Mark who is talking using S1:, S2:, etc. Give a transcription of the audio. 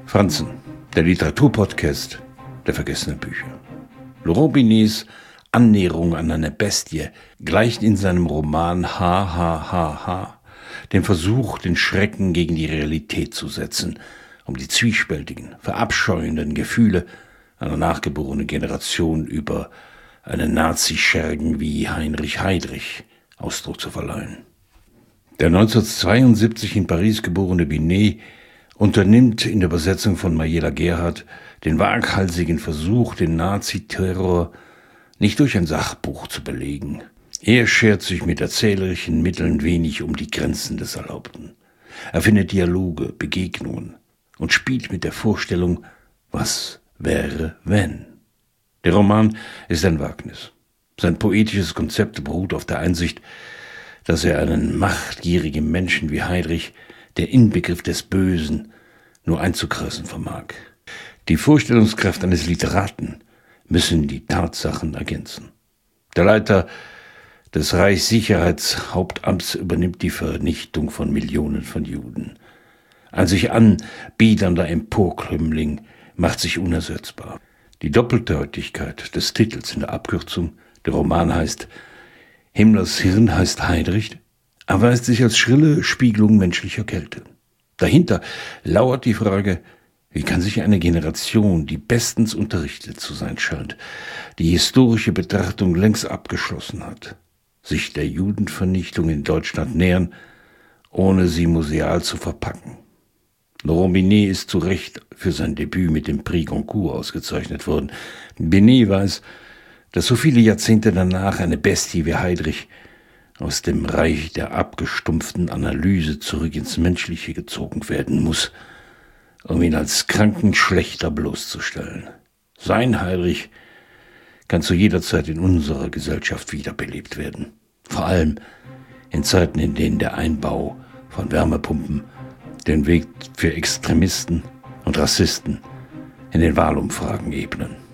S1: Franzen, der Literaturpodcast der vergessenen Bücher. Laurent Binets Annäherung an eine Bestie gleicht in seinem Roman HHHH dem Versuch, den Schrecken gegen die Realität zu setzen, um die zwiespältigen, verabscheuenden Gefühle einer nachgeborenen Generation über einen Nazi-Schergen wie Heinrich Heydrich Ausdruck zu verleihen. Der 1972 in Paris geborene Binet unternimmt in der Übersetzung von Mayela Gerhardt den waghalsigen Versuch, den Nazi-Terror nicht durch ein Sachbuch zu belegen. Er schert sich mit erzählerischen Mitteln wenig um die Grenzen des Erlaubten. Er findet Dialoge, Begegnungen und spielt mit der Vorstellung, was wäre, wenn. Der Roman ist ein Wagnis. Sein poetisches Konzept beruht auf der Einsicht, dass er einen machtgierigen Menschen wie Heydrich, der Inbegriff des Bösen, nur einzukreisen vermag. Die Vorstellungskraft eines Literaten müssen die Tatsachen ergänzen. Der Leiter des Reichssicherheitshauptamts übernimmt die Vernichtung von Millionen von Juden. Ein sich anbiedernder Emporkömmling macht sich unersetzbar. Die Doppeldeutigkeit des Titels in der Abkürzung, der Roman heißt Himmlers Hirn heißt Heydrich, erweist sich als schrille Spiegelung menschlicher Kälte. Dahinter lauert die Frage, wie kann sich eine Generation, die bestens unterrichtet zu sein scheint, die historische Betrachtung längst abgeschlossen hat, sich der Judenvernichtung in Deutschland nähern, ohne sie museal zu verpacken. Laurent Binet ist zu Recht für sein Debüt mit dem Prix Goncourt ausgezeichnet worden. Binet weiß, dass so viele Jahrzehnte danach eine Bestie wie Heydrich aus dem Reich der abgestumpften Analyse zurück ins Menschliche gezogen werden muss, um ihn als kranken Schlächter bloßzustellen. Sein Heydrich kann zu jeder Zeit in unserer Gesellschaft wiederbelebt werden. Vor allem in Zeiten, in denen der Einbau von Wärmepumpen den Weg für Extremisten und Rassisten in den Wahlumfragen ebnen.